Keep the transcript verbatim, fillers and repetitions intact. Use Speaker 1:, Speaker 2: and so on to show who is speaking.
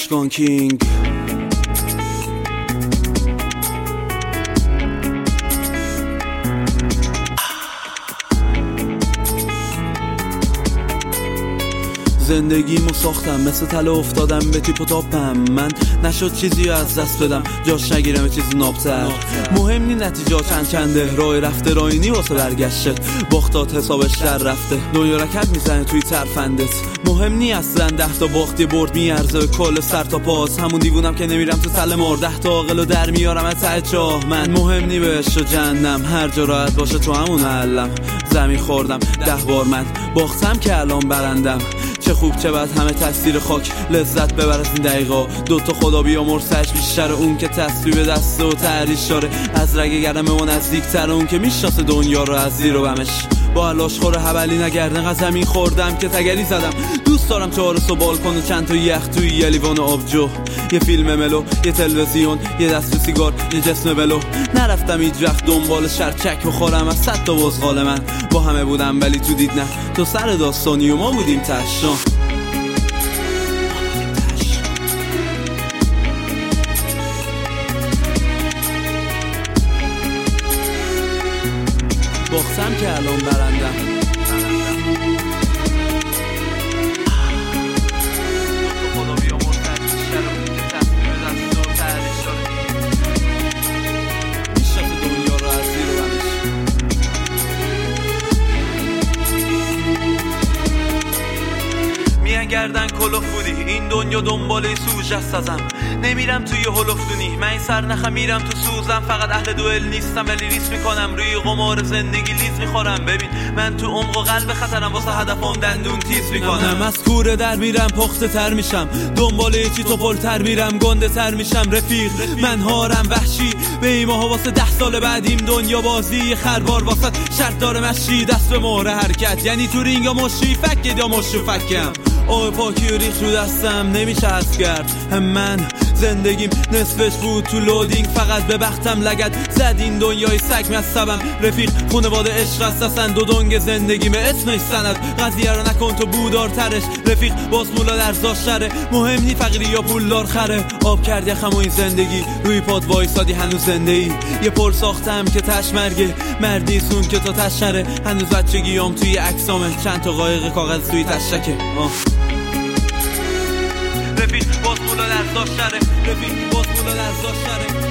Speaker 1: اشکان کینگ. زندگیمو ساختم مثل تله افتادم به تیپ و تاپم. من نشد چیزی از دست بدم جاش نگیرم چیزی نابتر. مهم نی نتیجه چند چنده راه رفته راینی واسه برگشت. باختات حسابش در رفته دنیا رکت میزنه توی ترفندت. مهم نی اصلا ده تا باختی برد میارزه کل سر تا پاس. همون دیوونم که نمیرم تو تله مار ده تا عاقلو در میارم از ته چاه. من مهم نی بهش و جهنم هر جا راحت باشه تو همون علم. زمین خوردم ده بار من باختم که الان برندم. چه خوب چه بد همه تاثیر خاک لذت ببر از این دقیقا. دوتا خدا بیامرز سرش بیشتر اون که تصویب دسته و تعریش داره. از رگ گرمه و نزدیکتر اون که میشناسه دنیا رو از زیر و بمش. با علاش خوره حولی نگردن از زمین خوردم که تگری زدم. دوست دارم چهار صبح بالکن و چند تا یخ توی یه لیوان آبجو. یه فیلم ملو یه تلویزیون یه دست سیگار یه جسم بلو. نرفتم هیچ وقت دنبال شرچک و خورم از صد تا بزغال. من با همه بودم ولی تو دید نه تو سر داستانی و ما بودیم تشنا. باختم که الان برندم. گردن کلوف بودی این دنیا دنباله سوژه ازم. نمیرم توی هلوفتونی من این سر نخم میرم تو سوزم. فقط اهل دوئل نیستم ولی ریس میکنم روی قمار زندگی لیز میخورم. ببین من تو عمق و قلب خطرم واسه هدفم دندون تیز میکنم. از کوره در میرم پخته تر میشم دنباله چی تو پلتر میرم گنده تر میشم. رفیق من هارم وحشی به ایماها واسه ده سال بعدیم دنیا بازی خربار واسه شرط داره مشی. دست به مهره حرکت یعنی تو رینگ یا مشی فکت یا مشو فکم. آه پاکی و ریخ رو دستم نمیشه حس کرد. هم من زندگیم نصفش بود تو لودینگ فقط به بختم لگد زد این دنیای سگ مستبم. رفیق خونواده عشق است اصلا دو دنگ زندگی به اسمش سند. قضیه رو نکن تو بودارترش. رفیق باز مولا درزاش شره مهم نی فقیری یا پولدار خره. آب کرد یخم و این زندگی روی پاد وایسادی هنوز زنده ای. یه پر ساختم که تش مرگه مردی سون که تا تش نره. هنوز بچگیام توی عکسامه چند تا قایق کاغذ توی تشکه. آه رفیق باز مولا درزاش شره. رفیق باز مولا درزاش شره.